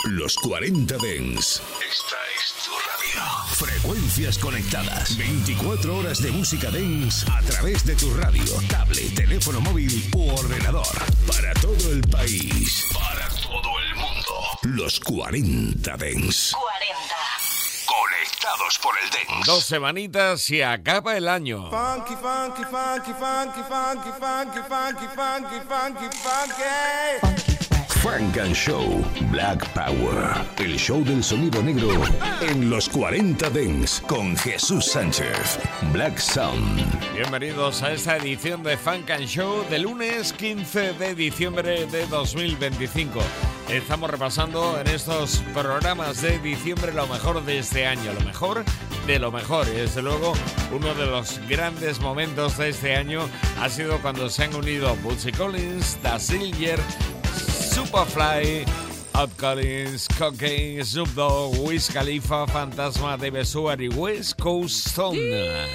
Los 40 Dance. Esta es tu radio. Frecuencias conectadas. 24 horas de música dance a través de tu radio, tablet, teléfono móvil u ordenador. Para todo el país. Para todo el mundo. Los 40 Dance. 40. Conectados por el dance. 2 semanitas y acaba el año. Funky, funky, funky, funky, funky, funky, funky, funky, funky, funky. Funk and Show Black Power. El show del sonido negro en los 40 Dance con Jesús Sánchez. Black Sound. Bienvenidos a esta edición de Funk and Show del lunes 15 de diciembre de 2025. Estamos repasando en estos programas de diciembre lo mejor de este año, lo mejor de lo mejor. Y desde luego, uno de los grandes momentos de este año ha sido cuando se han unido Bootsy Collins, Dazillier, Superfly, Out Collins, Cocaine, Snoop Dogg, Wiz Khalifa, Fantasma, David Stewart y West Coast Stone.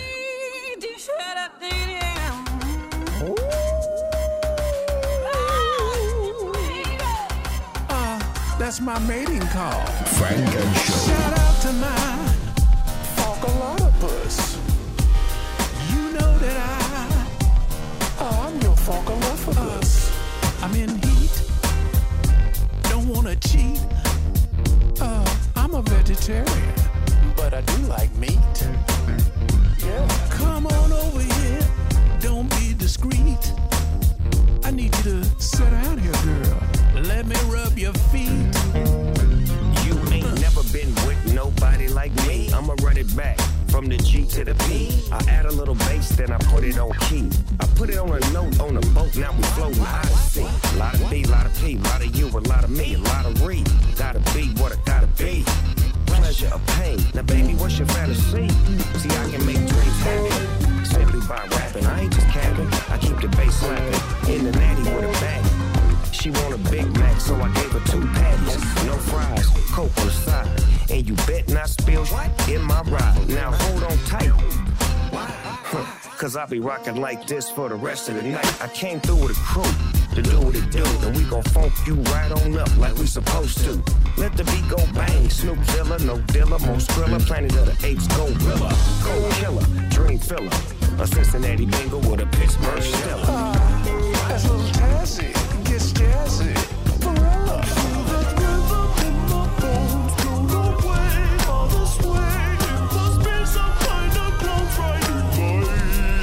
That's my mating call. Funk and Show. Shout out to my Funkalotopus. You know that I'm your Funkalotopus. I'm in heat. Don't wanna cheat. I'm a vegetarian, but I do like meat. Yeah. Come on over here. Don't be discreet. I need you to sit down here, girl. Let me rub your feet. You ain't never been with nobody like me. I'ma run it back from the G to the P. I add a little bass, then I put it on key. I put it on a note on a boat, now we floating out of sea. Lot of B, lot of P, lot of you, a lot of me, a lot of re. Gotta be what I gotta be. Pleasure or pain. Now baby, what's your fantasy? See, I can make dreams happen simply by rapping. I ain't just capping, I keep the bass slapping. In the natty with a bag. She want a Big Mac, so I gave her 2 patties. No fries, Coke on the side. And you bet not spill in my ride. Now hold on tight. Cause I'll be rocking like this for the rest of the night. I came through with a crew to do what it do. And we gon' funk you right on up like we supposed to. Let the beat go bang. Snoop Dilla, no Dilla, most Skrilla. Planet of the Apes, Gorilla. Cold killer, dream filler. A Cincinnati Bengal with a Pittsburgh Steelers. That's a little jazzy. Gets jazzy. Barella. That rhythm in my bones. Don't away all the sway. It must be some kind of clown trying to fight.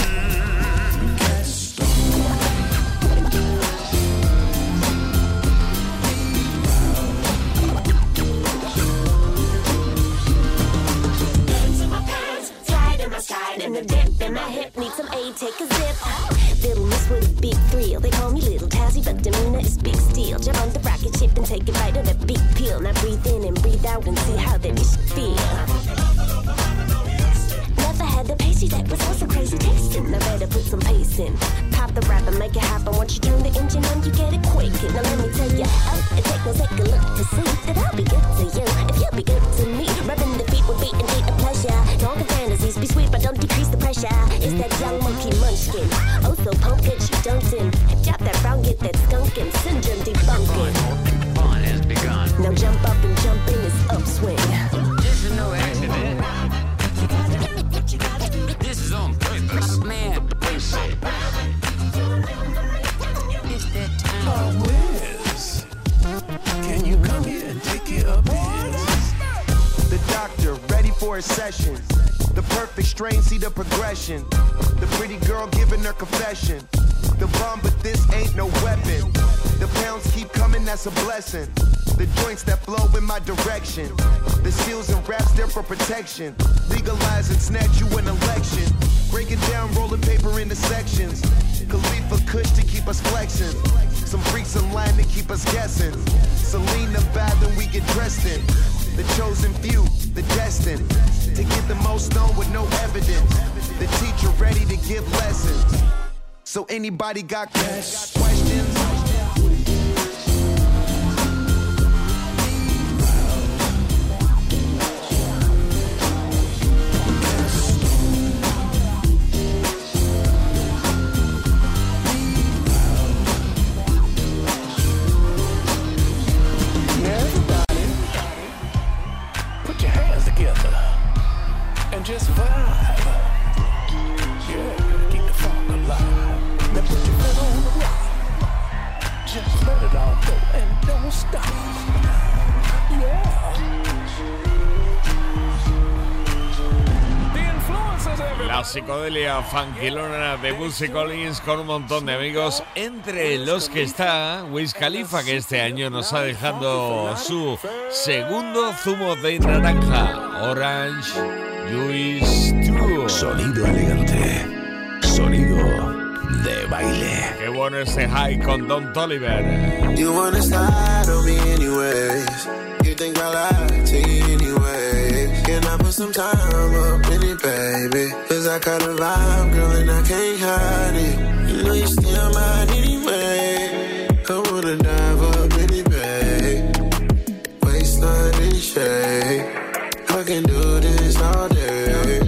Hands in my pants, slide in my stride, and the dip in my hip needs some aid. Take a zip. Little miss with a big thrill. They call me Little Tazzy, but demeanor is big steel. Jump on the rocket ship and take a bite of that big peel. Now breathe in and breathe out and see how that dish feel. Never had the pastry that was also crazy tasting. Now better put some pace in. Pop the rap and make it happen. Once you turn the engine on, you get it quaking. Now let me tell you, it take a look to see that I'll be good to you if you'll be good to me. Rubbing the feet will be indeed a pleasure. Long fantasies be sweet, but don't decrease the pressure. It's that young monkey munchkin. Oh, so pumpkin, she dunked in. Drop that brown, get that skunkin'. Syndrome debunking. Fun has begun. Now jump up and jump in this upswing. This is no accident. This is on purpose. Man, face it. It's that time. Wiz, can you come here and take care of biz? The doctor, ready for his session. The perfect strain, see the progression. The pretty girl giving her confession. The bomb, but this ain't no weapon. The pounds keep coming, that's a blessing. The joints that flow in my direction. The seals and wraps there for protection. Legalize and snatch you an election. Break it down, rolling paper into sections. Khalifa Kush to keep us flexing. Some freaks in line to keep us guessing. Selena bad, then we get dressed in. The chosen few, the destined. To get the most known with no evidence. The teacher ready to give lessons. So anybody got questions? psicodelia funkilona de Bootsy Collins con un montón de amigos, entre los que está Wiz Khalifa, que este año nos ha dejado su segundo zumo de naranja, Orange Juice 2. Sonido elegante, sonido de baile. Qué bueno este high con Don Toliver. You wanna slide on me anyways. You think I lie to you anyway. Can I put some time up in it, baby? Cause I got a vibe, girl, and I can't hide it. You know you still mine anyway. I wanna dive up in it, babe. Waistline in shade. I can do this all day.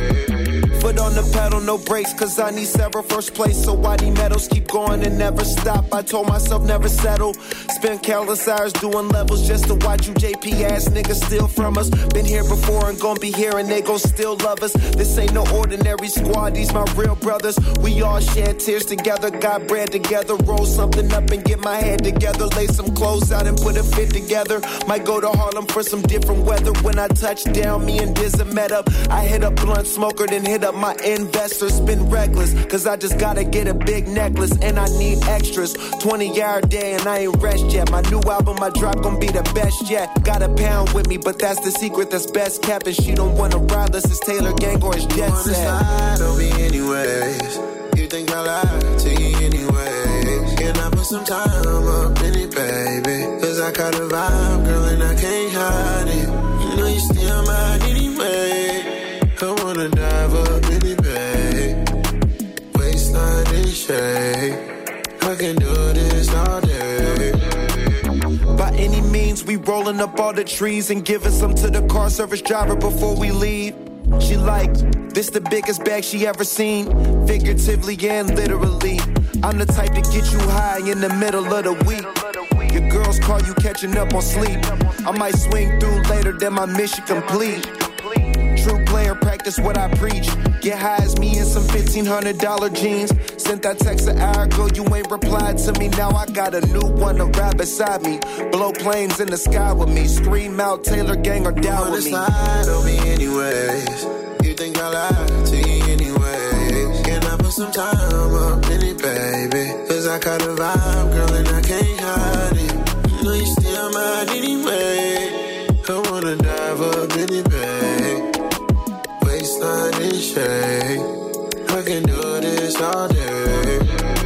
Foot on the pedal, no brakes, cause I need several first place. So why these medals keep going and never stop? I told myself never settle. Spent countless hours doing levels just to watch you JP ass niggas steal from us. Been here before and gon' be here and they gon' still love us. This ain't no ordinary squad, these my real brothers. We all shed tears together, got bread together. Roll something up and get my head together. Lay some clothes out and put a fit together. Might go to Harlem for some different weather. When I touch down, me and Dizza met up. I hit up blunt smoker, then hit up my investors. Been reckless, cause I just gotta get a big necklace and I need extras. 20-hour day and I ain't rest yet. My new album I drop gon' be the best yet. Got a pound with me, but that's the secret that's best kept. And she don't wanna ride unless it's Taylor Gang or it's Jet Set. You wanna slide on me anyways. You think I lie to you anyways. Can I put some time up in it, baby? Cause I got a vibe, girl, and I can't hide it. You know you still mine anyway. I wanna dive up in it, babe. Waistline in shade. I can do this all day. By any means, we rolling up all the trees and giving some to the car service driver before we leave. She like, this the biggest bag she ever seen, figuratively and literally. I'm the type to get you high in the middle of the week. Your girls call you catching up on sleep. I might swing through later, then my mission complete. True player, practice what I preach. Get high as me in some $1,500 jeans. Sent that text an hour ago, you ain't replied to me. Now I got a new one to ride beside me. Blow planes in the sky with me. Scream out Taylor Gang or down with me. You wanna slide on me anyways. You think I lie to you anyways. Can I put some time up in it, baby? Cause I got a vibe, girl, and I can't hide it. You know you still mine anyway. I wanna dive up in it, babe. Waistline in shade. I can do this all day.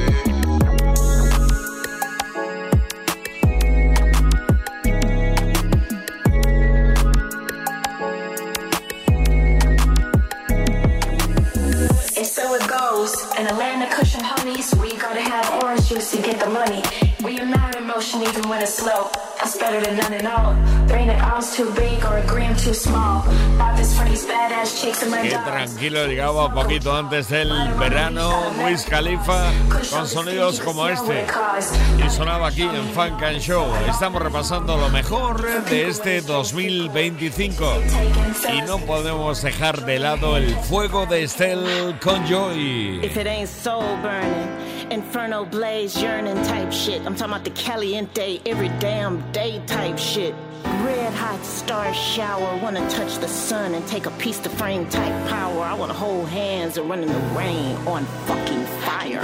And so it goes. In a land of cushion honeys, we gotta have orange juice to get the money. Reunite emotion even when it's slow. That's better than none at all. There ain't an ounce too big or a gram too small. Bought this for these badass chicks in my Qué tranquilo, llegaba un poquito antes del verano Wiz Khalifa con sonidos como este. Y sonaba aquí en Funk and Show. Estamos repasando lo mejor de este 2025. Y no podemos dejar de lado el fuego de Estelle con Joy. If it ain't soul burning, inferno blaze yearning type shit. I'm talking about the caliente every damn day type shit. Red hot star shower, wanna touch the sun and take a piece to frame type power. I wanna hold hands and run in the rain on fucking fire.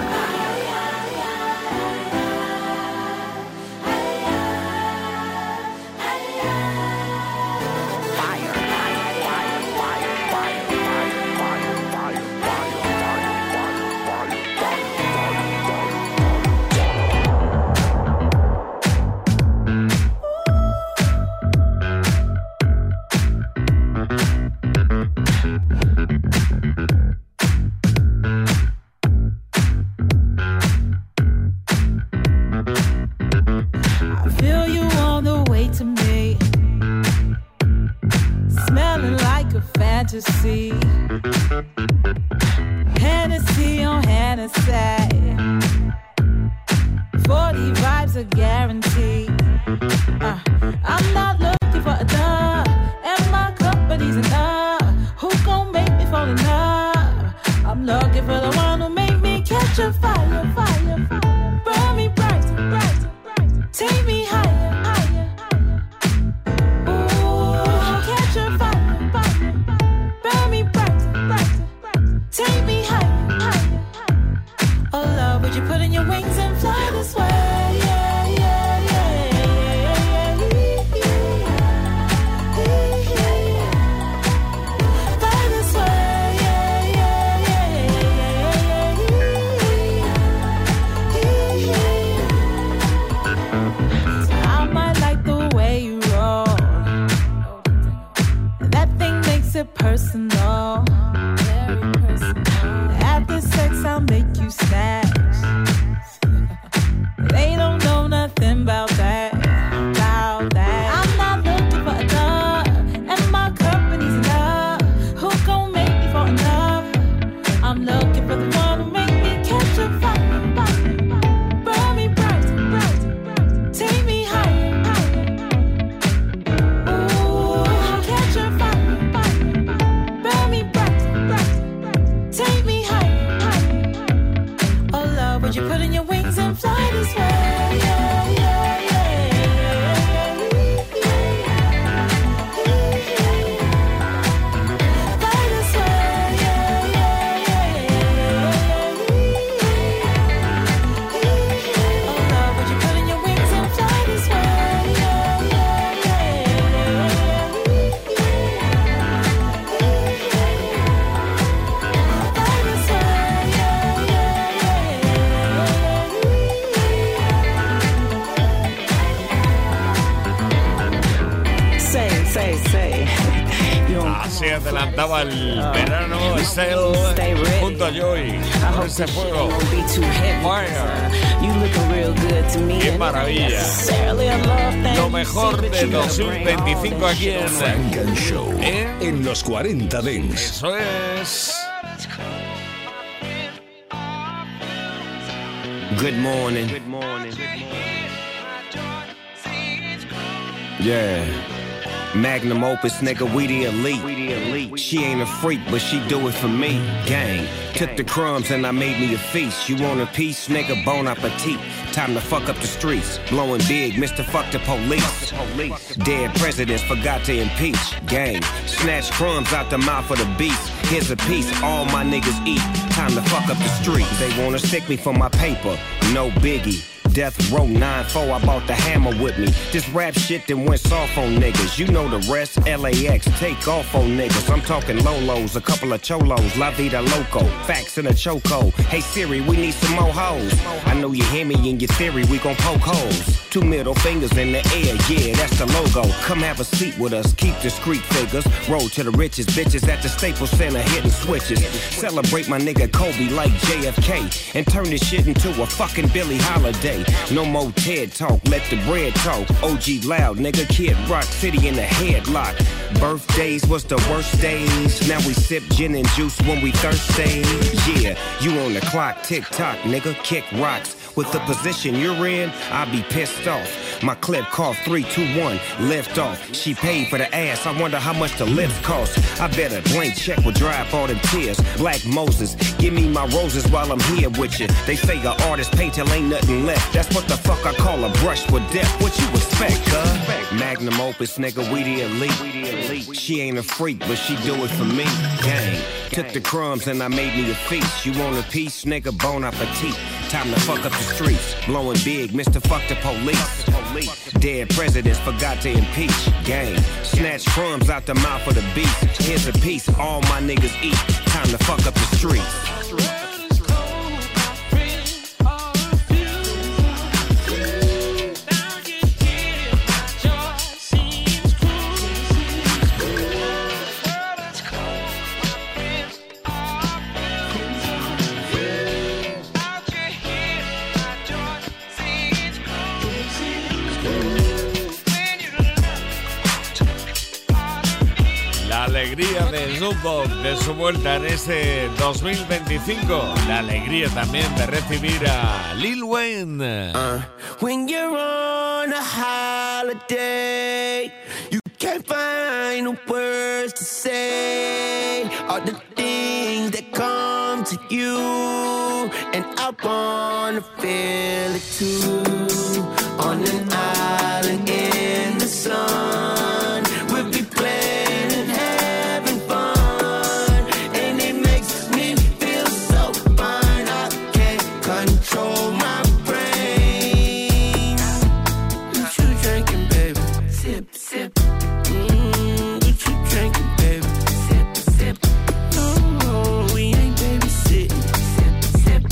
Fantasy, Hennessy on Hennessy, 40 vibes are guaranteed. I'm not looking for a dub, and my company's enough. Who gon' make me fall in love? I'm looking for the one who make me catch a fire, fire, fire. Burn me bright, bright, bright. Take me higher, higher, higher. Ooh, catch a fire, fire. Burn me bright, bright, bright. Take they say. Así adelantaba el verano Estelle junto a Joey con este fuego. Fire. ¡Qué maravilla! Lo mejor de 2025 aquí en Funk and Show en los 40 Dents. Eso es. Good morning. Good morning. Yeah. Magnum opus, nigga, we the elite. She ain't a freak, but she do it for me. Gang. Took the crumbs and I made me a feast. You want a piece, nigga? Bon appetit. Time to fuck up the streets. Blowing big, Mr. Fuck the police. Dead presidents forgot to impeach. Gang. Snatch crumbs out the mouth of the beast. Here's a piece all my niggas eat. Time to fuck up the streets. They wanna stick me for my paper. No biggie. Death Row 9-4, I bought the hammer with me. This rap shit that went soft on niggas. You know the rest, LAX, take off on niggas. I'm talking Lolos, a couple of Cholos, La Vida Loco, facts in a choco. Hey Siri, we need some more hoes. I know you hear me in your theory, we gon' poke holes. 2 middle fingers in the air, yeah, that's the logo. Come have a seat with us, keep discreet figures. Roll to the richest bitches at the Staples Center, hitting switches. Celebrate my nigga Kobe like JFK, and turn this shit into a fucking Billie Holiday. No more TED talk, let the bread talk. OG loud, nigga, Kid Rock City in the headlock. Birthdays was the worst days. Now we sip gin and juice when we thirsty. Yeah, you on the clock, tick tock, nigga, kick rocks. With the position you're in, I'll be pissed off. My clip cough 3, 2, 1, lift off. She paid for the ass, I wonder how much the lips cost. I bet a blank check will dry up all them tears. Black Moses, give me my roses while I'm here with you. They say an artist paint till ain't nothing left. That's what the fuck I call a brush with death. What you expect, huh? Magnum opus, nigga, we the elite. She ain't a freak, but she do it for me. Gang. Took the crumbs and I made me a feast. You want a piece, nigga, bon appetit. Time to fuck up the streets. Blowing big, Mr. Fuck the police. Dead presidents forgot to impeach. Gang. Snatch crumbs out the mouth of the beast. Here's a piece all my niggas eat. Time to fuck up the streets. Alegría de Snoop Dogg de su vuelta en este 2025. La alegría también de recibir a Lil Wayne. When you're on a holiday, you can't find the words to say all the things that come to you, and I wanna feel it too. On an island in the sun, we'll be playing. Control my brain. What you drinking, baby? Sip, sip. What you drinking, baby? Sip, sip. No, we ain't babysitting. Sip, sip.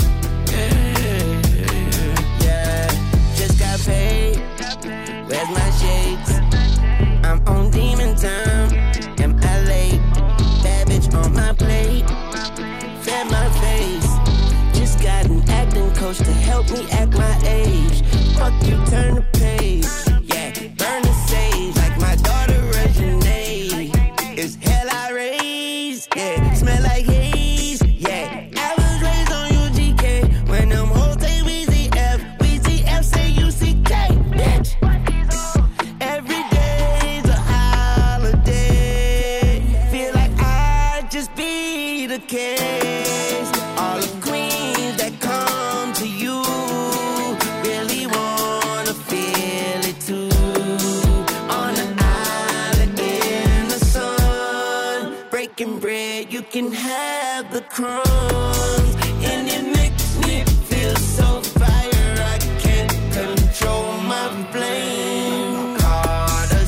Yeah. Just got paid. Where's my shades? I'm on demon time. Am I late? Bad bitch on my plate. Fed my face. Got an acting coach to help me act my age. Fuck you, turn the page. Yeah, burn the sage like my daughter Reginae. It's hell I raised. Yeah, smell like haze. Yeah, I was raised on UGK. When them hoes say WZF say UCK. Bitch. Every day's a holiday. Feel like I just be the case. All the queens that come to you really wanna feel it too. On an island in the sun, breaking bread, you can have the crumbs, and it makes me feel so fire. I can't control my flame. Carter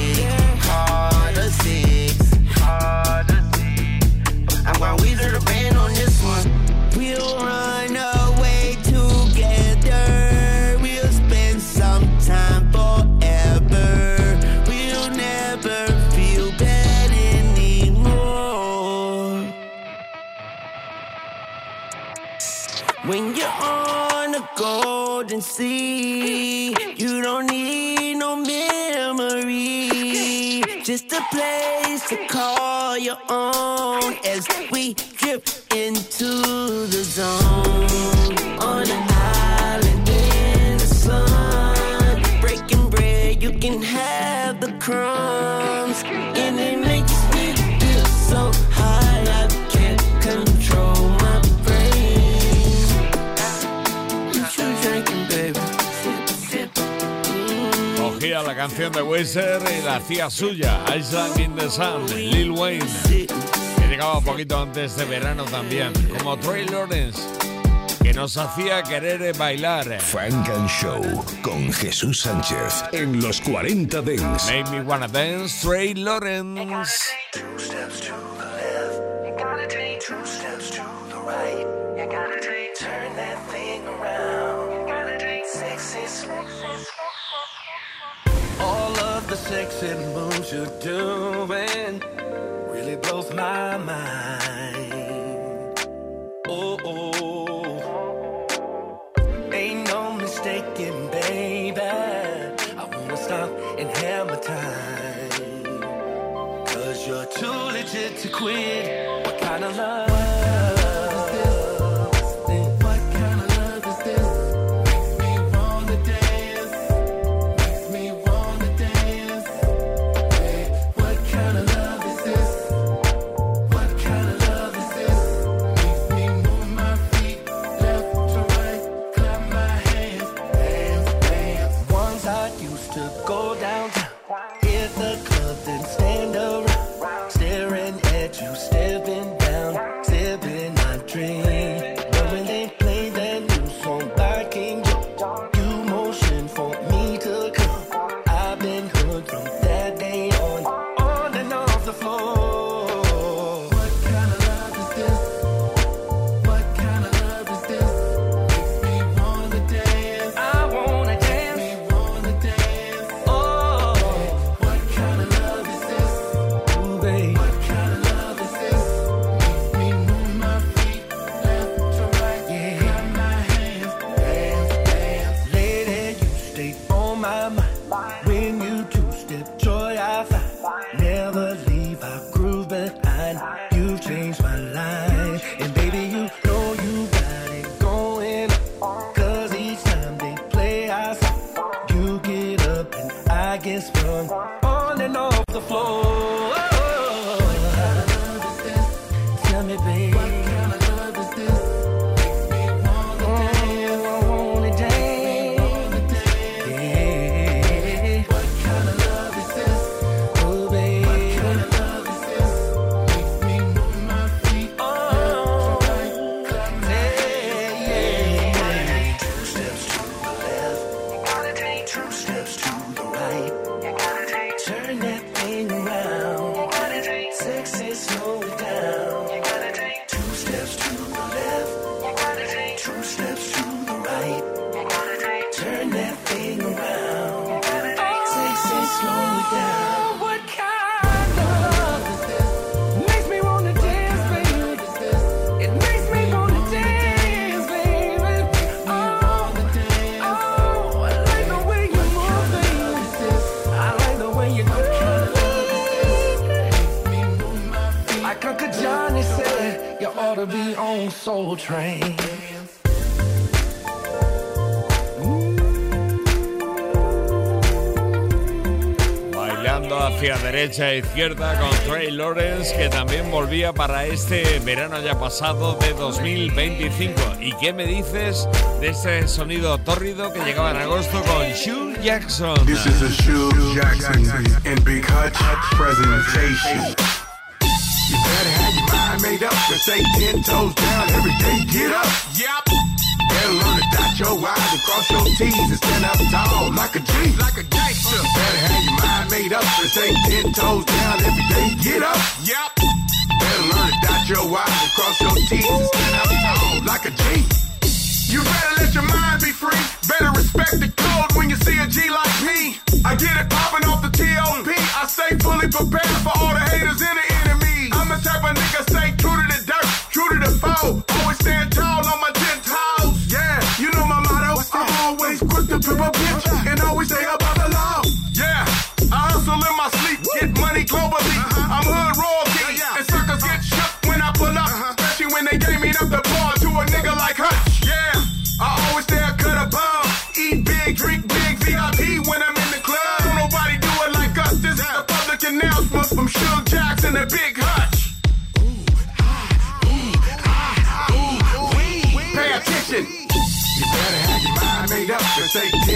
6. I'm gonna weasel the band on this one. We'll run away together. We'll spend some time forever. We'll never feel and see. You don't need no memory, just a place to call your own as we drift into the zone. On an island in the sun, breaking bread, you can have the crumbs. And it makes me feel so high, I can't control my brain. You should drinking, baby. Cogía la canción de Weezer y la hacía suya, Island in the Sun, Lil Wayne, que llegaba un poquito antes de verano también, como Trey Lawrence, que nos hacía querer bailar. Funk and Show con Jesús Sánchez en los 40 Dance. Make Me Wanna Dance, Trey Lawrence. 2 steps to the left, you gotta take 2 steps to the right. You gotta take, turn that thing around. You gotta take 6 all of the sexy moves you're doing really blows my mind. Oh, oh. Ain't no mistaking, baby, I wanna stop and have my time. 'Cause you're too legit to quit. What kind of love? Soul Train. Bailando hacia derecha e izquierda con Trey Lawrence, que también volvía para este verano ya pasado de 2025. ¿Y qué me dices de ese sonido tórrido que llegaba en agosto con Hugh Jackson? This is a Hugh Jackson and Big Hutch presentation. You better have your mind made up to stay 10 toes down every day. Get up. Yep. Better learn to dot your I's and cross your T's and stand up tall like a G. Like a gangster. You better have your mind made up to stay 10 toes down every day. Get up. Yep. Better learn to dot your I's and cross your T's and stand up tall like a G. You better let your mind be free. Better respect the code when you see a G like me. I get it popping off the T.O.P. I stay fully prepared for all the haters and the enemy. I'm the type of nigga stay true to the dirt, true to the foe. Always stand tall on my 10 toes. Yeah, you know my motto. I always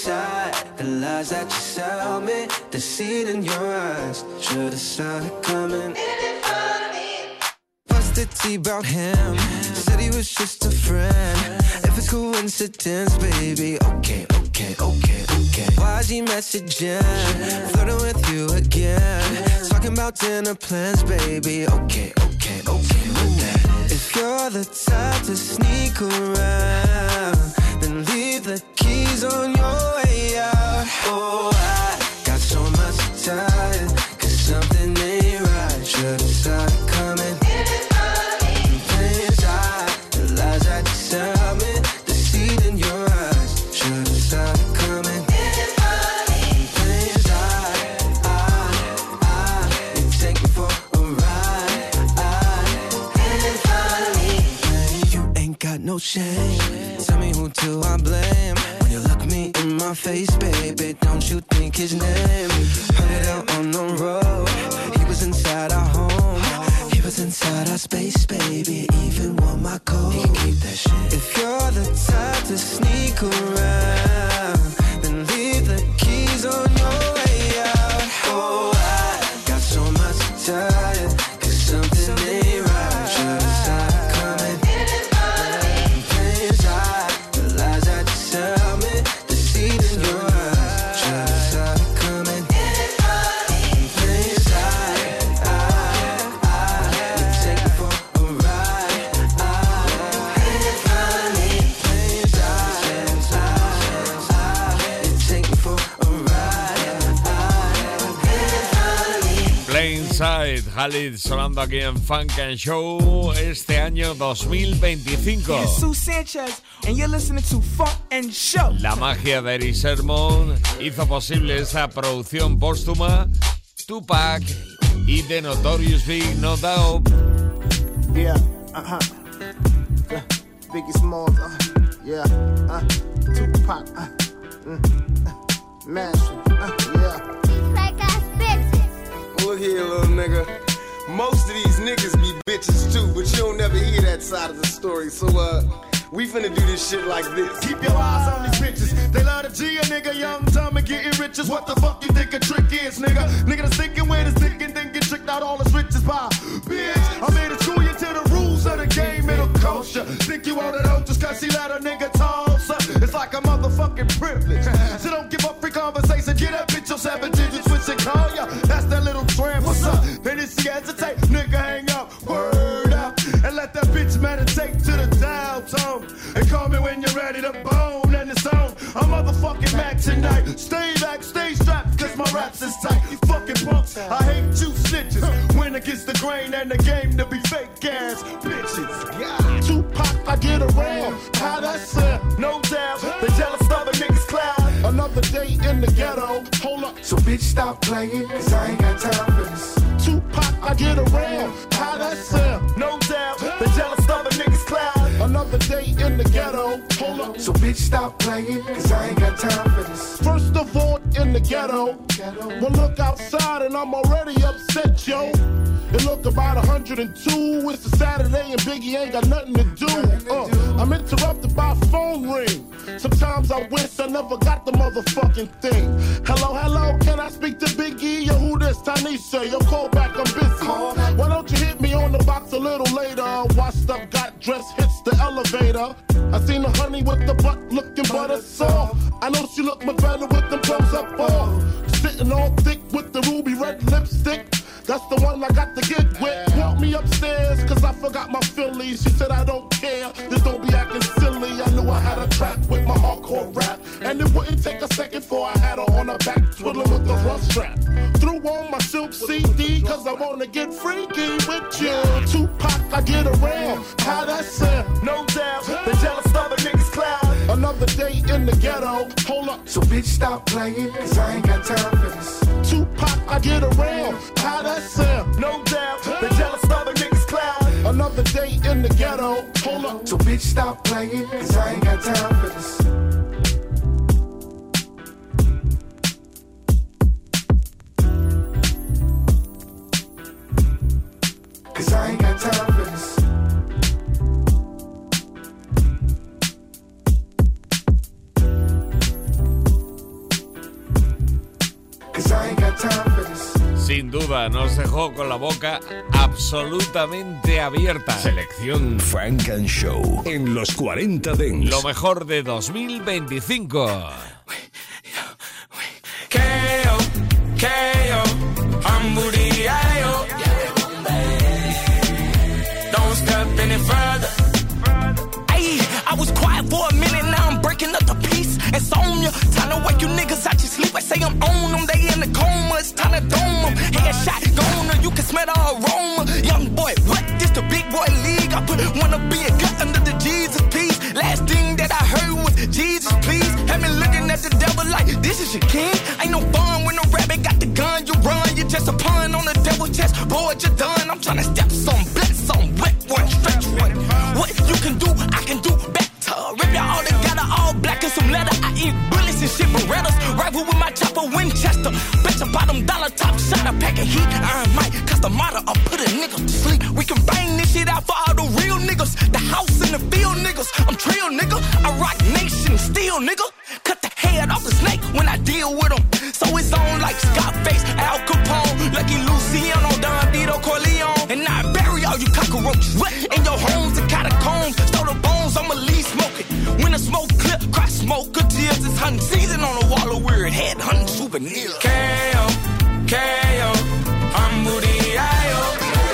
inside, the lies that you sell me, the seed in your eyes, should've saw it coming. Busted tea about him, said he was just a friend. If it's coincidence, baby, okay. Why's he messaging, flirting with you again, talking about dinner plans, baby, okay with that. If you're the type to sneak around, then leave the keys on your way out. Oh, I got so much to tell you, 'cause something ain't right, should've saw it coming. Plain inside, the lies that you tell me, the seed in your eyes, should've saw it coming. Plain inside, you take me for a ride. You ain't got no shame, tell me who do I blame? When you look me in my face, baby, don't you think his name? Heard it out on the road, he was inside our home, he was inside our space, baby, even wore my coat. He can keep that shit. If you're the type to sneak around, then leave the keys on your way out. Oh, I got so much to tell you, 'cause something ain't right, should've saw it coming. Plain inside, the lies that you tell me, the seed in your eyes, should've saw it coming. Plain inside, you take me for a ride. Plain inside, you take me for a ride. Plainside, Khalid sonando aquí en Funk and Show este año 2025. Jesús Sánchez, and you're listening to Funk and Show. La magia de Eddie Sermon hizo posible esa producción póstuma. Tupac y The Notorious Big, No Doubt. Yeah, Biggie Smalls, yeah, Tupac, Master, yeah. Look here, little nigga. Most of these niggas be bitches too, but you don't never hear that side of the story. So, we finna do this shit like this. Keep your eyes on these bitches. They love to G a nigga, young, dumb, and getting riches. What the fuck you think a trick is, nigga? Nigga that's thinking with his dick and then get tricked out all his riches by. Bitch, I'm here to school you to the rules of the game, it'll coach ya. Think you want it out just 'cause he let a nigga toss her. It's like a motherfucking privilege. So don't give up free conversation. Get that bitch on 7 digits, switch and call ya. That's that little tramp, what's up? And if she hesitate, nigga hang up, word up. And let that bitch meditate to the downtown. And call me when you're ready to bone and it's on. I'm motherfucking Mac tonight. Stay back, stay strapped, 'cause my raps is tight. You fucking punks, I hate you snitches. Win against the grain and the game to be fake ass bitches. Yeah. Tupac, I get around. How that sound? No doubt. They jealous of a nigga's cloud. Another day in the ghetto. Hold up. So bitch, stop playing, 'cause I ain't got time for this. Tupac, I get around. How that sound? No doubt. They jealous of a nigga's cloud. Another day in the ghetto. Hold up. So bitch, stop playing, 'cause I ain't got time for this. First of all, in the ghetto. Well, look outside and I'm already upset, yo. It look about 102. It's a Saturday and Biggie ain't got nothing to do. I'm interrupted by a phone ring. Sometimes I wish I never got the motherfucking thing. Hello, can I speak to Biggie? Yo, who this? Tanisha, yo, call back, I'm busy. Why don't you hit me on the box a little later? Washed up, got dressed, hits the elevator. I seen the honey with the butt looking butter soft. I know she look much better with them clothes up off. Sitting all thick with the ruby red lipstick. That's the one I got to get with. Walk me upstairs, 'cause I forgot my Phillies. She said I don't care, just don't be acting silly. I knew I had a track with my hardcore rap, and it wouldn't take a second before I had her on her back, twiddling with the rough strap. Threw on my silk CD, 'cause I wanna get freaky with you. Tupac, I get around. How that sound? No doubt. They jealous of a nigga's cloud. Another day in the ghetto. Hold up. So bitch, stop playing, 'cause I ain't got time for this. Tupac, I get around. How that sound? No doubt. They jealous of a nigga's cloud. Another day in the ghetto. Hold up. So bitch, stop playing, 'cause I ain't got time for this. Cause I ain't got time for this. Shopa nos dejó con la boca absolutamente abierta. Selección Funk and Show en los 40 Dance. Lo mejor de 2025. KO, I'm Woody I.O. Don't step any further. Ayy, I was quiet for a minute, now I'm breaking up the peace. Insomnia, time to wake you niggas out your sleep. I say I'm on them, they in the coma, it's time to dome them. Headshot goner, you can smell the aroma. Young boy, what? This the big boy league. I wanna be a gut under the Jesus peace. Last thing that I heard was Jesus, please. Had me looking at the devil like, this is your king. Ain't no fun when a rabbit got the gun, you run. You're just a pun on the devil's chest, boy, you're done. I'm tryna step some, bless some, wet one, stretch one. What you can do, I can do better. Rip y'all all together, all black and some leather. I eat bullets and shit, Berettas. Rifle with my chopper, Winchester. Bet your bottom dollar top shot, a pack of heat. Iron Mike, customizer, I'll put a nigga to sleep. We can bang this shit out for all the real niggas. The house in the field niggas. I'm trill nigga. I rock nation steel nigga. Cut the head off the snake when I deal with them. So it's on like Scarface, Al Capone, Lucky Luciano, Don Vito Corleone. And I bury all you cockroaches in your homes and catacombs. Throw the bones, I'ma leave smoking. When the smoke clear, cry smoke of tears. It's hunting season on the wall of weird head hunting souvenirs. KO, I'm Woody I.O.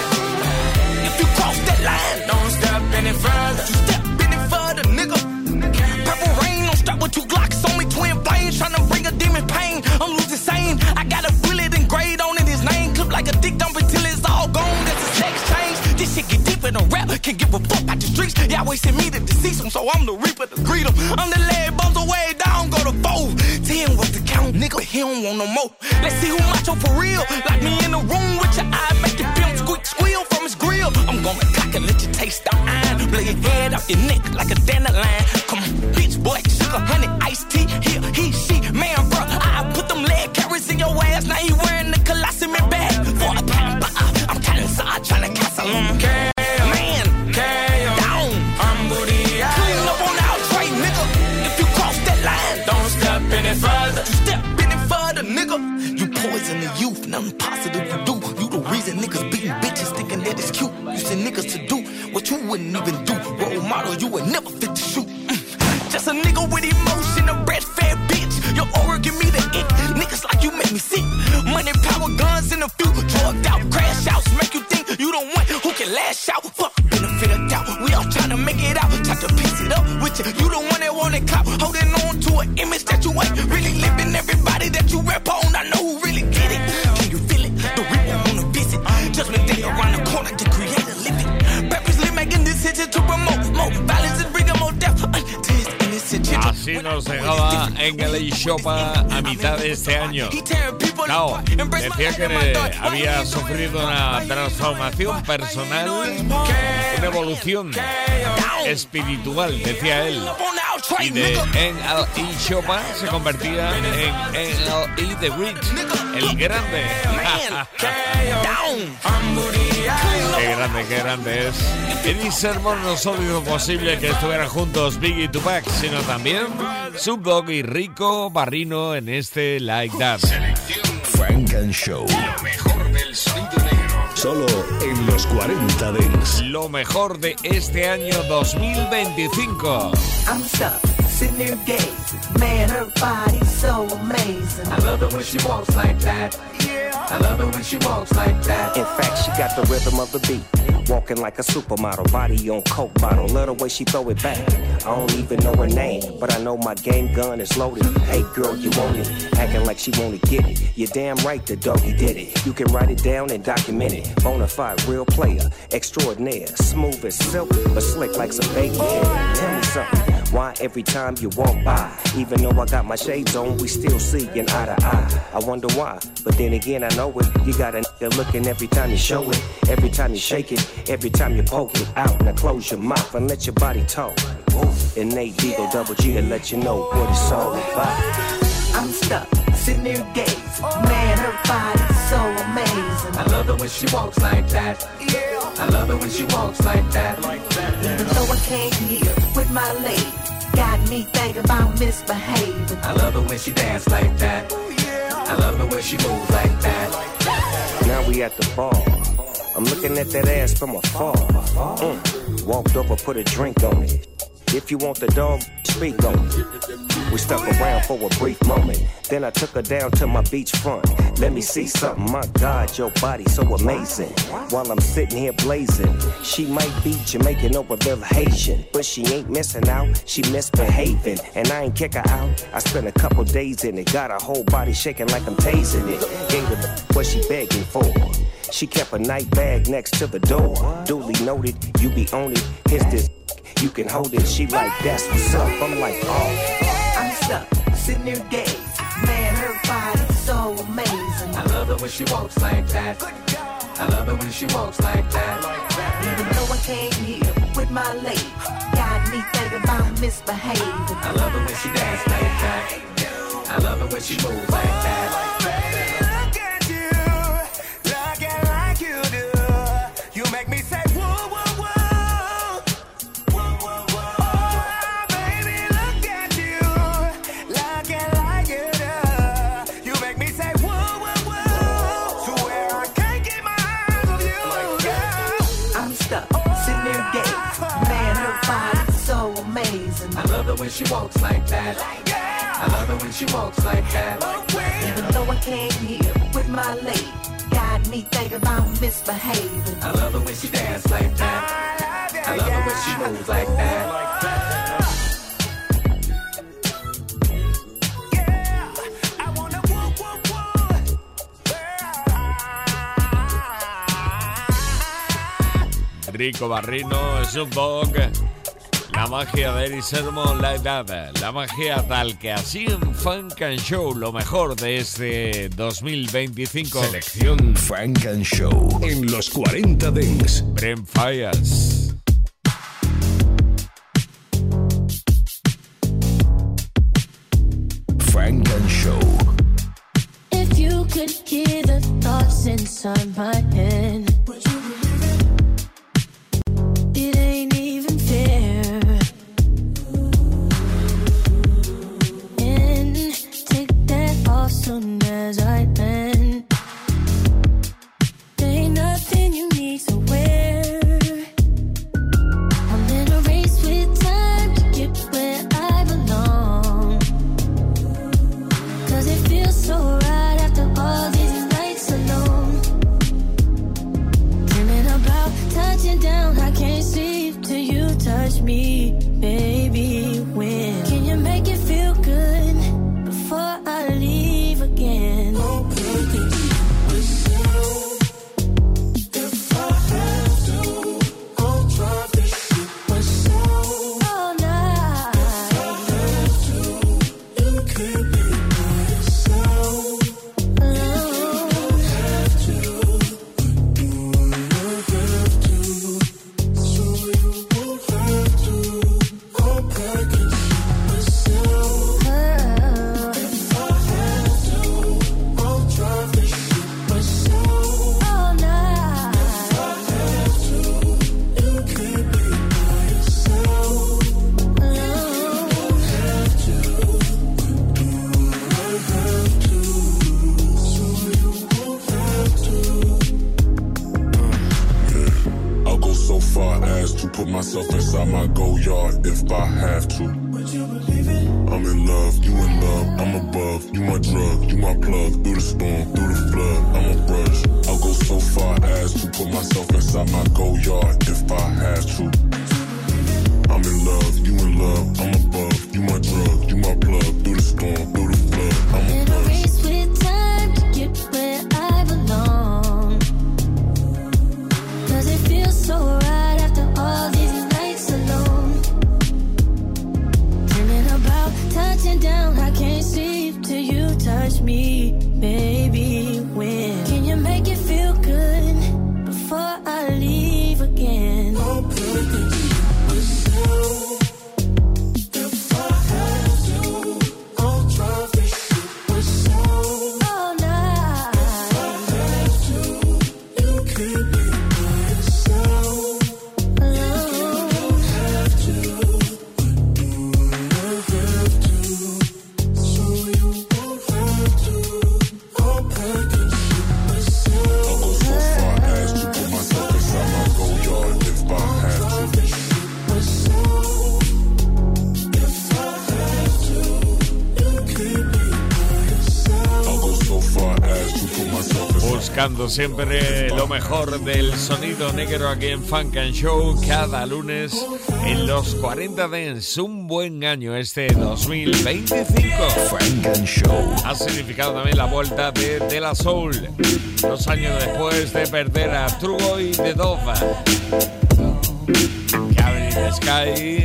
If you cross that line, don't step any further. You step any further, nigga. Purple rain, don't stop with two Glocks on me, twin flames, tryna bring a demon pain. I'm losing sane. I got a bullet engraved on it, his name clip like a dick dump until it's all gone. That's a sex change. This shit get deeper than rap. Can't give a fuck about the streets. Y'all sent me to decease them, so I'm the reaper to greet them. I'm the leg bumps away down, go to 4. 10 was the count, nigga, he don't want no more. Let's see who macho for real. Like me in the room with your eye, make your pimp squeak squeal from his grill. I'm gonna cock and let you taste the iron. Blow your head off your neck like a dandelion. Come on, bitch boy, sugar, honey, iced tea. Here, he, she, man, bro. I put them leg carrots in your ass. Now he wearing the colostomy bag. For a pound, but I'm kinda inside trying to castle him. Man, down. I'm Woody I.O. Clean up on our tray, nigga. If you cross that line, don't step any further. You step any further, nigga. You poison the youth, nothing positive you do. You the reason niggas beating bitches thinking that it's cute. You send niggas to do what you wouldn't even do. Role model, you would never fit to shoot. Just a nigga with emotion, a breastfed bitch. Your aura give me the ick. Niggas like you make me sick. Money, power, guns in the few. Drugged out, crash outs. Make you think you don't want who can lash out. Fuck, benefit of doubt. We all trying to make it out. Try to piece it up with you. You the one that want it clout. Holding on to an image that you ain't really living. Everybody that you rap on, I know who really get it. Can you feel it? The reaper wanna visit. Judgment day around the corner to create a living. Purposely making decisions to promote more violence and bring more death. Así nos dejaba Engel Shopa a mitad de este año. Claro, decía que había sufrido una transformación personal, una evolución espiritual, decía él. Y de Engel Shopa se convertía en Engel the Great, el grande. Qué grande es. Eddie Sermon no solo hizo posible que estuvieran juntos Biggie y Tupac, sino también Snoop Dogg y Rico Barrino en este Like That. Funk and Show. Lo mejor del sonido negro. Solo en los 40 Dance. Lo mejor de este año 2025. I'm stuck, sitting there gazing. Man, her body's so amazing. I love it when she walks like that. I love it when she walks like that. In fact, she got the rhythm of the beat. Walking like a supermodel, body on coke bottle. Love the way she throw it back. I don't even know her name, but I know my game gun is loaded. Hey girl, you want it? Acting like she wanna get it. You're damn right, the doggy did it. You can write it down and document it. Bonafide, real player, extraordinaire. Smooth as silk, but slick like some baby hair. Tell me something. Why every time you walk by, even though I got my shades on, we still seeing eye to eye? I wonder why, but then again I know it. You got a nigga looking every time you show it, every time you shake it, every time you poke it out. Now close your mouth and let your body talk. And Nate Deagle Double G to let you know what it's all about. I'm stuck, sitting there gazing. Man, her body's so amazing. I love it when she walks like that. I love it when she walks like that. Even though I came here with my lady, got me thinking about misbehaving. I love it when she dance like that. I love it when she moves like that. Now we at the bar. I'm looking at that ass from afar. Walked over, put a drink on it. If you want the dog, speak on it. We stuck around for a brief moment. Then I took her down to my beach front. Let me see something. My God, your body so amazing. While I'm sitting here blazing. She might be Jamaican or a little Haitian, but she ain't missing out. She misbehaving, and I ain't kick her out. I spent a couple days in it. Got her whole body shaking like I'm tasing it. Gave her what she begging for. She kept a night bag next to the door. Duly noted, you be on it. Here's this, you can hold it. She like, that's what's up. I'm like, oh. I'm stuck, sitting there gaze. Man, her body's so amazing. I love it when she walks like that. I love it when she walks like that. Even though I came here with my lady, got me thinking about misbehaving. I love it when she dance like that. I love it when she moves like that. When she walks like that, I love it when she walks like that. Even though I came here with my lady, got me thinking about misbehaving. I love it when she dance like that. I love it when she moves like that. Rico Barrino, Snoop Dogg. La magia de Eddie Sermon, la edad, la magia tal que así en Funk and Show, lo mejor de este 2025. Selección Funk and Show en los 40 Dents. Brent Faiyaz. Funk and Show. If you could hear the thoughts inside my head, would you believe it? It ain't even fair. Soon as I land, there ain't nothing you need to wear. I'm in a race with time to get where I belong. 'Cause it feels so right after all these nights alone. Dreaming about touching down, I can't sleep till you touch me, baby. When can you make it feel good before I leave again? Oh, baby, myself. If I have to, I'll drive this shit myself. All night. If I have to, you can't be by yourself. Alone. You have to, but you wanna have to. So you won't have to. I'll pack it myself. To put myself inside my go yard if I have to. Would you believe it? I'm in love, you in love, I'm above. You my drug, you my plug. Through the storm, through the flood, I'm a brush. I'll go so far as to put myself inside my go yard if I have to. I'm in love, you in love, I'm above. You my drug, you my plug. Through the storm, through the flood, I'm a brush. In a race with time to get where I belong. 'Cause it feels so right after all these nights alone. Dreaming about touching down, I can't sleep till you touch me, baby. When can you make it feel good before I leave again? Oh, baby, myself. If I have to, I'll drive this shit myself. All night. If I have to, you can't be by yourself. Alone. You have to, but you wanna have to. So you won't have to. I'll pack it myself. repasando siempre lo mejor del sonido negro aquí en Funk and Show cada lunes en los 40 Dance. Un buen año este 2025. Funk and Show ha significado también la vuelta de De La Soul, 2 años después de perder a Trugoy de Dova. Cabin in the Sky,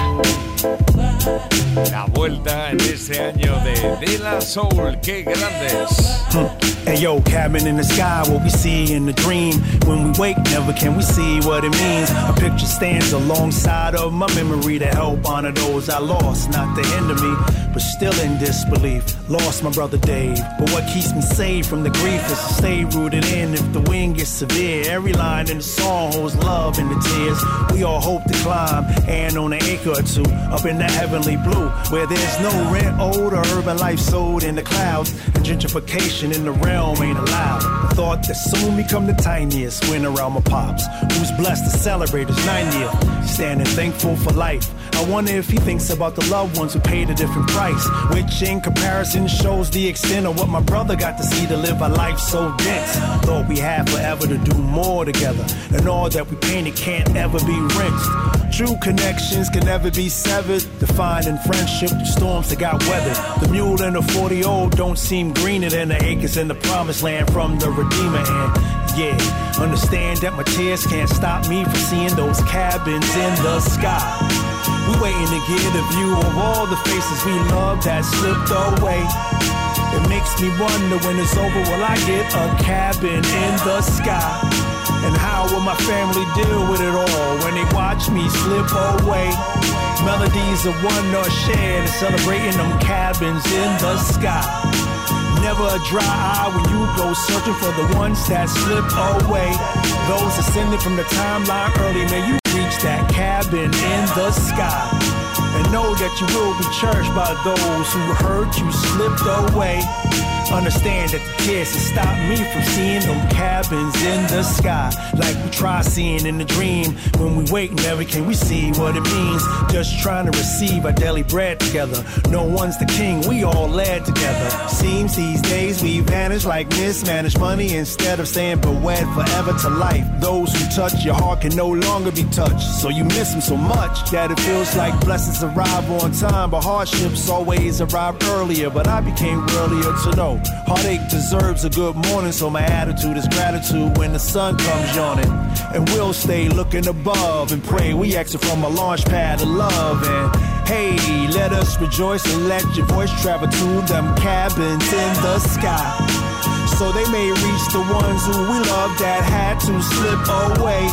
la vuelta en este año de La Soul. ¡Qué grandes! Hey yo, cabin in the sky, what we see in the dream. When we wake, never can we see what it means. A picture stands alongside of my memory to help honor those I lost, not to hinder me, but still in disbelief. Lost my brother Dave, but what keeps me safe from the grief is to stay rooted in if the wind gets severe. Every line in the song holds love in the tears. We all hope to climb and on an acre or two up in the heavenly blue, where there's no rent owed or urban life sold in the clouds, and gentrification in the realm ain't allowed. The thought that soon become the tiniest when around my pops, who's blessed to celebrate his 90th, standing thankful for life. I wonder if he thinks about the loved ones who paid a different price, which in comparison shows the extent of what my brother got to see to live a life so dense. Thought we had forever to do more together, and all that we painted can't ever be rinsed. True connections can never be severed, defined in friendship through storms that got weathered. The mule and the 40-old don't seem greener than the acres in the promised land from the Redeemer. And yeah, understand that my tears can't stop me from seeing those cabins in the sky. We waiting to get a view of all the faces we love that slipped away. It makes me wonder when it's over, will I get a cabin in the sky? And how will my family deal with it all when they watch me slip away? Melodies of wonder shared and celebrating them cabins in the sky. Never a dry eye when you go searching for the ones that slip away. Those ascended from the timeline early, may you reach that cabin in the sky. And know that you will be cherished by those who heard you slipped away. Understand that the tears has stopped me from seeing them cabins in the sky, like we try seeing in the dream. When we wake, never can we see what it means. Just trying to receive our daily bread together. No one's the king, we all led together. Seems these days we vanish like mismanaged money instead of staying wed forever to life. Those who touch your heart can no longer be touched, so you miss them so much that it feels like blessings arrive on time, but hardships always arrive earlier. But I became earlier to know heartache deserves a good morning, so my attitude is gratitude when the sun comes yawning. And we'll stay looking above and pray we exit from a launch pad of love. And hey, let us rejoice and let your voice travel to them cabins in the sky, so they may reach the ones who we love that had to slip away.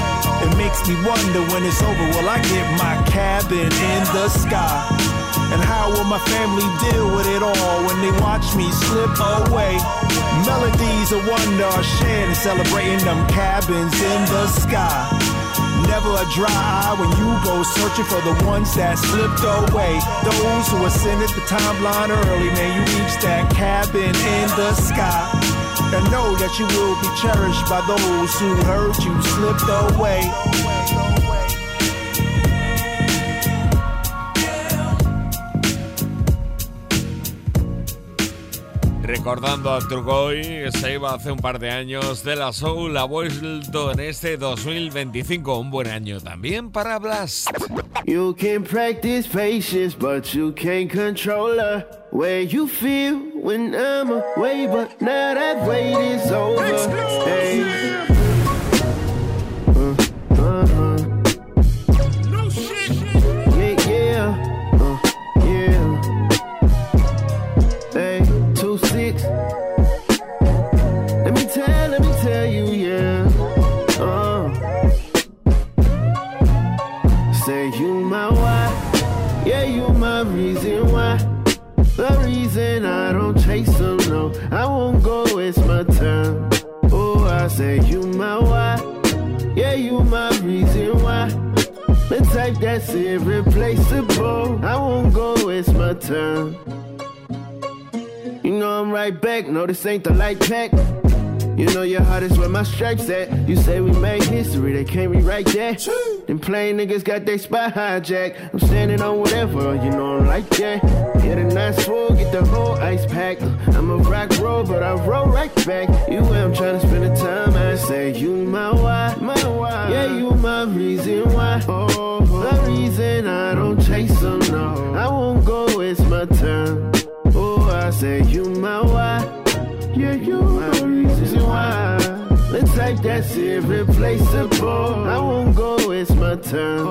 It makes me wonder when it's over, will I get my cabin in the sky? And how will my family deal with it all when they watch me slip away? Melodies of wonder are shared and celebrating them cabins in the sky. Never a dry eye when you go searching for the ones that slipped away. Those who ascended the timeline early, may you reach that cabin in the sky. And know that you will be cherished by those who heard you slipped away. Recordando a Trugoy, que se iba hace un par de años de La Soul, ha vuelto en este 2025. Un buen año también para Blast. You can practice patience, but you can't control her. Where you feel when I'm away, but now that wait is over. Hey. No shit. Yeah. Hey, 2-6. Let me tell you, yeah. Say you my why, yeah, you my reason why. The reason I don't chase them, no, I won't go waste my time. Oh, I say you my why, yeah, you my reason why. The type that's irreplaceable, I won't go waste my time. You know I'm right back, no, this ain't the light pack. You know your heart is where my stripes at. You say we made history, they can't rewrite that. Them plain niggas got their spot hijacked. I'm standing on whatever, you know I'm like that. Get a nice swole, get the whole ice pack. I'm a rock roll, but I roll right back. You where I'm trying to spend the time. I say you my why, my why. Yeah, you my reason why. Oh, the reason I don't chase them, no. I won't go waste my time. Oh, I say you my why. Yeah, you my reason why. The type that's irreplaceable. I won't go waste my time.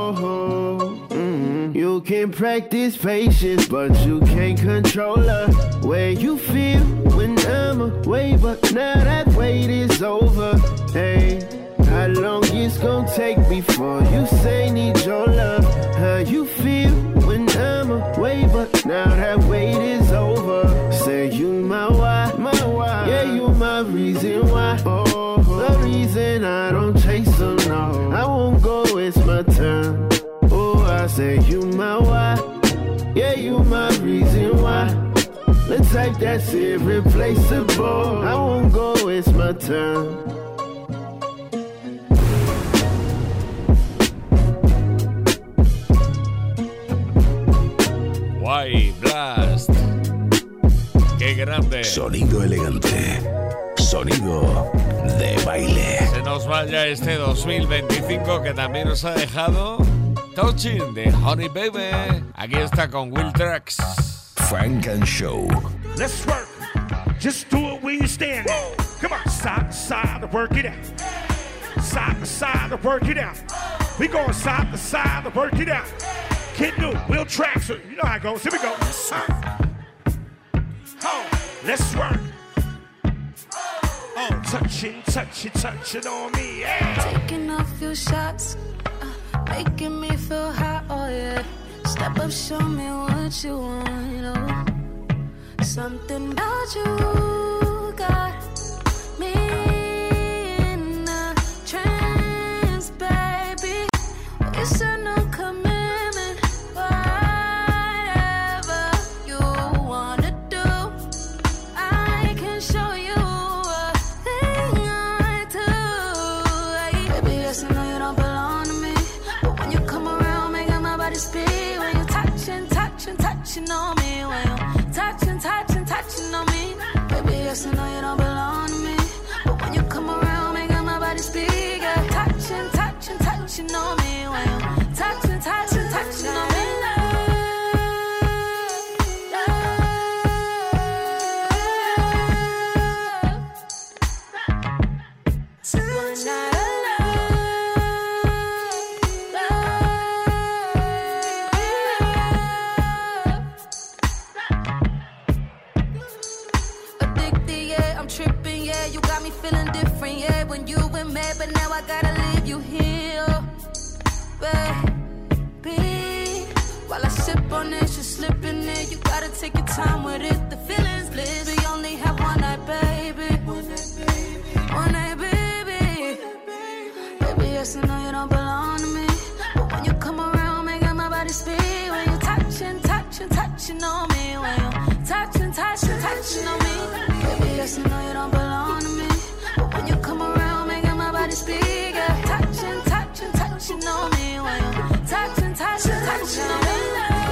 You can practice patience, but you can't control her. Where you feel when I'm away, but now that wait is over. Hey, how long it's gonna take before you say need your love? How you feel when I'm away, but now that wait is over. Say you my why, my why. Yeah, you my reason why. Oh, the reason I don't chase them, no. I won't go waste my time. Oh, I say you my why. Yeah, you my reason why. The type that's irreplaceable. I won't go waste my time. Guay, Blast. Qué grande. Sonido elegante. Sonido de baile. Se nos vaya este 2025 que también nos ha dejado Touching de Honey Baby. Aquí está con Will Trax. Funk and Show. Let's work. Just do it where you stand. Come on, side to side to work it out. Side to side to work it out. We going side to side to work it out. Kid New, Will Trax. You know how it goes. Here we go. Let's work. Oh, touching on me. Yeah. Taking off your shots, making me feel hot. Oh yeah. Step up, show me what you want. Oh, something about you got me in a trance, baby. It's a no commitment. Whatever you wanna do, I can show you a thing I do. Baby, yes, I know you don't belong to me, but when you come around, making my body speak. When you touching on me. When you touching on me. Baby, yes, I know you don't belong to me, but when you come around, making my body speak. Touching on me. When you touching on me. But now I gotta leave you here, baby. While I sip on this, you're slipping in. You gotta take your time with it. The feelings bliss. We only have one night, baby. One night, baby. Baby, yes, I know you don't belong to me, but when you come around, making my body speak. When you touching on me. When you touching on me. Baby, yes, I know you don't belong to me, but when you come around, making my body speak. Touching on me. When you touching on me.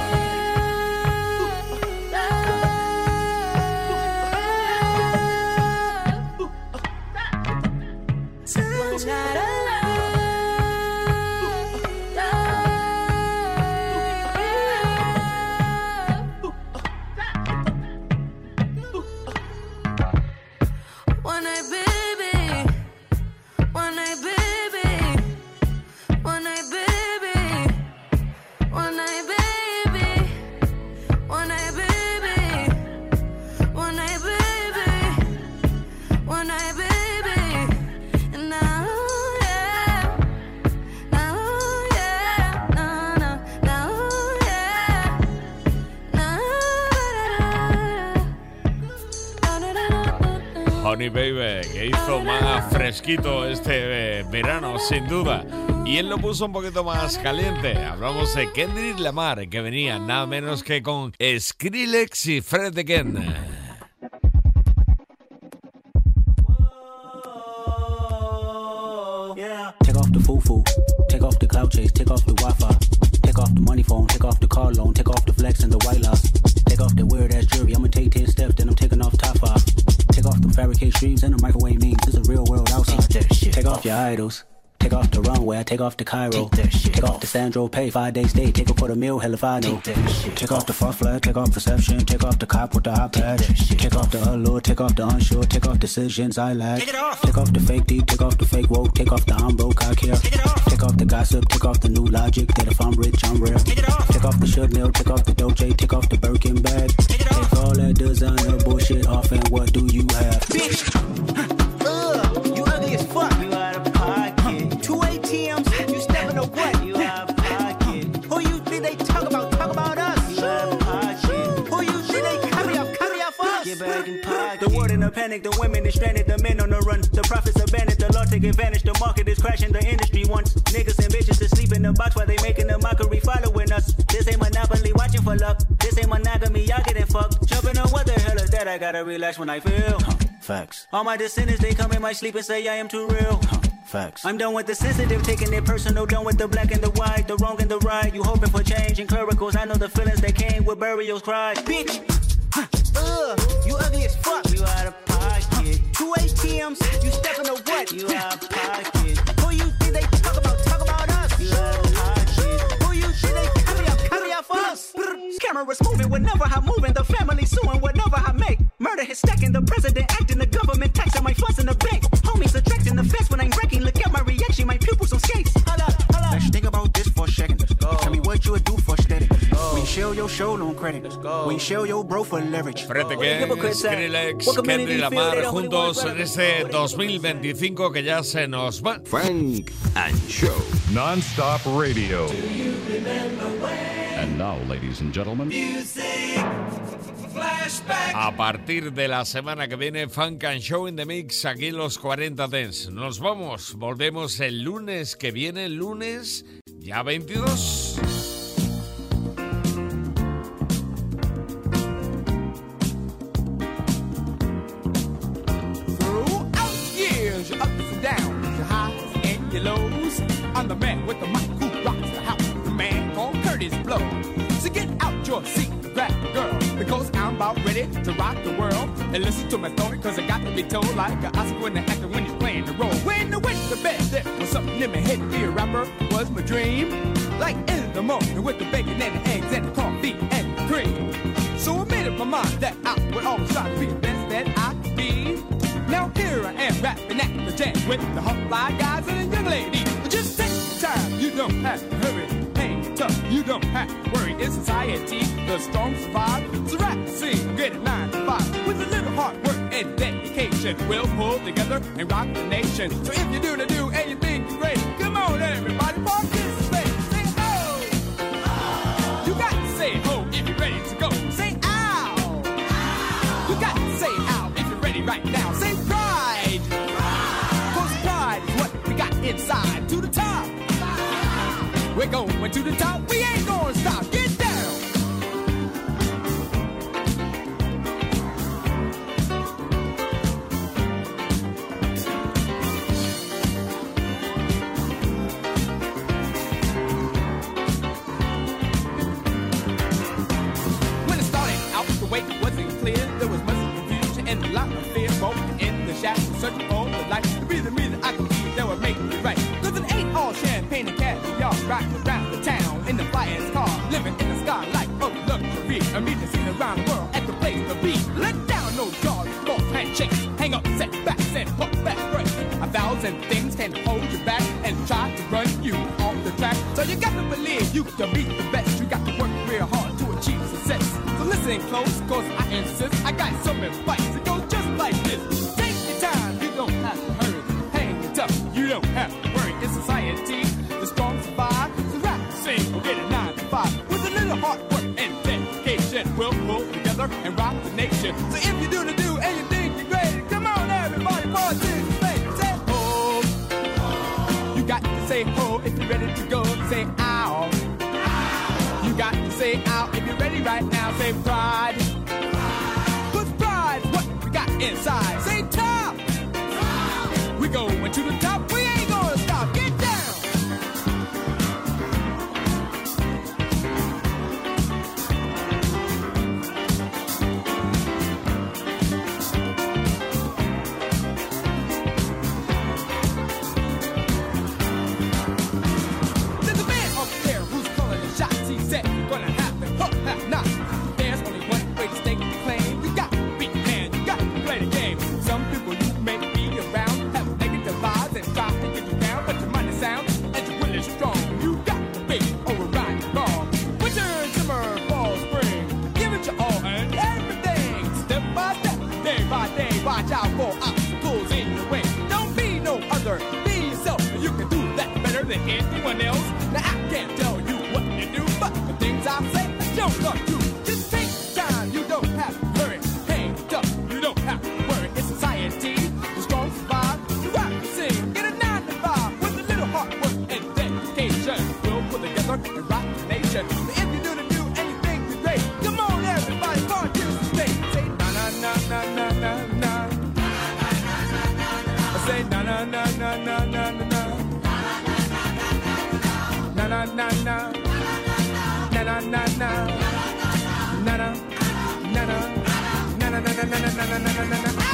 Honey Baby, que hizo más fresquito este verano, sin duda. Y él lo puso un poquito más caliente. Hablamos de Kendrick Lamar, que venía nada menos que con Skrillex y Fred again. fool. Take off the cloud chase, take off the Wi-Fi. Take off the money phone, take off the car loan, take off the flex and the white loss. Take off the weird ass jewelry, I'ma take 10 steps, then I'm taking off top 5. Take off the fabricated streams and the microwave memes, this is a real world outside. Take off your idols. Take off the runway, I take off the Cairo. Take off the Sandro Pay, 5 days stay. Take a quarter meal, hell if I know. Take off the far flag, take off perception. Take off the cop with the hot patch. Take off the allure, take off the unsure. Take off decisions I lack. Take off the fake deep, take off the fake woke. Take off the I'm broke, I care. Take off the gossip, take off the new logic. That if I'm rich, I'm rare. Take off the Chanel, take off the Dolce. Take off the Birkin bag. Take all that designer bullshit off and what do you have? Bitch! You ugly as fuck. You out of pocket. 2 ATMs, you stepping to what? You out of pocket. Who you think they talk about? Talk about us. You out of pocket. Who you think they copy off us? Get back in pocket. The world in a panic, the women is stranded, the men on the run. The profits abandoned, the law take advantage. The market is crashing, the industry wants niggas and bitches to sleep in the box while they making a mockery following us. This ain't Monopoly watching for luck. This ain't monogamy, y'all getting fucked. Jumping on what the hell is that? I gotta relax when I feel. Facts. All my descendants, they come in my sleep and say I am too real. Facts. I'm done with the sensitive, taking it personal. Done with the black and the white, the wrong and the right. You hoping for change and clericals. I know the feelings that came with burials cry. Bitch! You ugly as fuck. You out of pocket. 2 ATMs, you stepping to what? You out of pocket. Who you think they talk about? Talk about us. You out of pocket. Who you think they copy off us? Cameras moving whenever I'm moving. The family suing whenever I make. Murder is stacking, the president acting, the government taxing my funds in the bank. Homies subtracting the fence when I'm wrecking. Look at my reaction, my pupils on skates. Let's think about this for a second. Tell me what you would do for steady. We show your show no credit. We show your bro for leverage. Fíjate que Skrillex, Kendrick Lamar juntos en este 2025 que ya se nos va. Funk and Show. Non-stop radio. And now, ladies and gentlemen, a partir de la semana que viene, Funk and Show in the Mix, aquí en los 40 Dance. Nos vamos, volvemos el lunes que viene, lunes ya 22. Your ups and downs, your highs and your lows. I'm the man with the mic who rocks the house, the man called Curtis Blow. So get out your seat, grab the girl, because I'm about ready to rock the world. And listen to my story, cause I got to be told like an Oscar winner actor when he's playing the role. When I went to bed, there was something in my head to be a rapper was my dream. Like in the morning with the bacon and the eggs and the coffee and the cream. So I made up my mind that I would always try to be the best that I could be. Now here I am rapping at the jam with the hot fly guys and the young lady. Just take your time, you don't have to hurry. Hang tough, you don't have to worry. In society, the strong survive. So rap, sing, get it 9 to 5. With a little hard work and dedication, we'll pull together and rock the nation. So if you do the do and you think you're great, come on everybody, participate. Say ho! You got to say ho if you're ready to go. Say ow! You got to say ow if you're ready right now. Say pride! Cause pride is what we got inside. To the top! We're going to the top, we ain't gonna stop. Get down! When it started out, the way wasn't clear. There was much confusion and a lot of fear. Both in the shadows, searching for the light. To be the me that I could be that would make me right. Cause it ain't all champagne and caviar. Riding around the town in the flyest car. Living in the sky like a luxury. I mean to see around the world at the place to be. Let down no jaws, no handshakes. Hang up, set backs and put back break. 1,000 things can hold you back and try to run you off the track. So you got to believe you can be the best. You got to work real hard to achieve success. So listen close, cause I insist. I got some advice. It goes just like this. Take your time, you don't have to hurry. Hang it up, you don't have to worry. In society, the strong survive. So rap, sing, we'll get it 9 to 5. With a little hard work and dedication, we'll pull together and rock the nation. So if you do the do and you think you're great, come on everybody, participate. Say ho. You got to say ho if you're ready to go. Say ow. You got to say ow if you're ready right now. Say pride. Cause pride's what we got inside. Say top. We going to the top, we ain't gonna stop. Get down. anyone else. Now I can't tell you what to do, but the things I say, don't love you. Just take time, you don't have to hurry. Hands up, you don't have to worry. It's society, the strong survive, you rock and sing. Get a 9 to 5 with a little hard work and dedication. We'll put together and rock the nation. If you do the new and you think you're great, come on everybody, come on, give us a state. Say na na na na na na na. Say na na na na na na na. Na na na na. Na na na na. Na na na na. Na na na na na na na na na.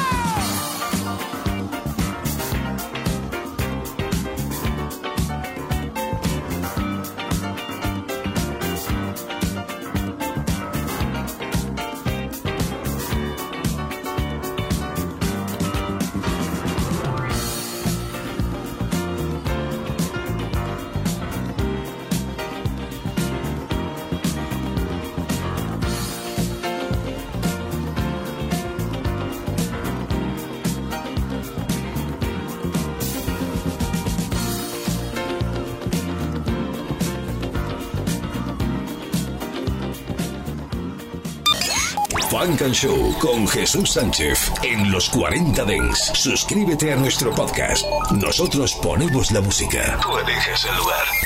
Funk and Show con Jesús Sánchez en los 40 Dents. Suscríbete a nuestro podcast. Nosotros ponemos la música. Tú eliges el lugar.